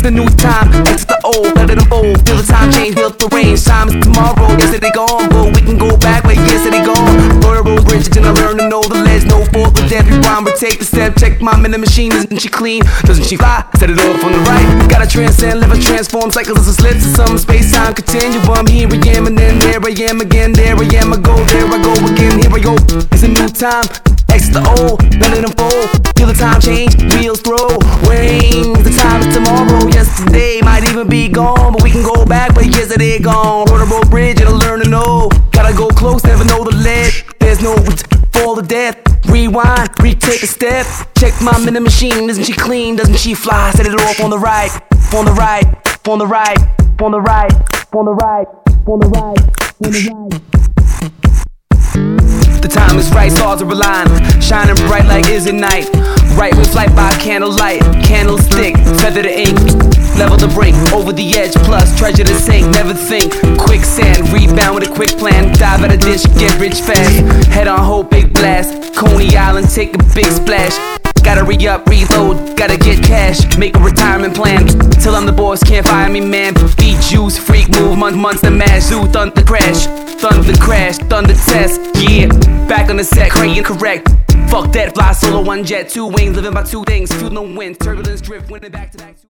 the new time, exit the old, let it unfold. Feel the time change, feel the range. Time is tomorrow, yesterday gone, but we can go back where yesterday gone. Go to road bridges and I learn to know the ledge. No fault with every rhyme, but take the step. Check mom in the machine, isn't she clean? Doesn't she fly? Set it off on the right. Gotta transcend, live a transform, cycles as a slips of some space-time continuum. Here I am and then there I am again. There I am, I go again. Here I go, it's a new time. Exit the old, let it unfold. Feel the time change, wheels throw. Wings, the time is tomorrow. Yesterday might even be gone, but we can go back where yesterday gone. Road to road bridge and I learn to know. Gotta go close, never know the ledge. There's no fall to death. Rewind, retake a step. Check mom in the machine, isn't she clean? Doesn't she fly? Set it off on the right, on the right, on the right, on the right, on the right, on the right, on the right. The time is right, stars are aligned, shining bright like is it night. Right with light by candlelight, candlestick, feather to ink. Level the brink, over the edge, plus treasure to sink. Never think, quicksand, rebound with a quick plan. Dive at a dish, get rich fast. Head on hope, big blast. Coney Island, take a big splash. Gotta re-up, reload, gotta get cash. Make a retirement plan, till I'm the boss, can't fire me man. Beat juice, freak move, months to mash. Zoo, thunder crash, thunder test. Yeah, back on the set, crazy correct. Fuck that, fly solo, one jet, two wings, living by two things. Feel no wind, turbulence drift, winning back to back.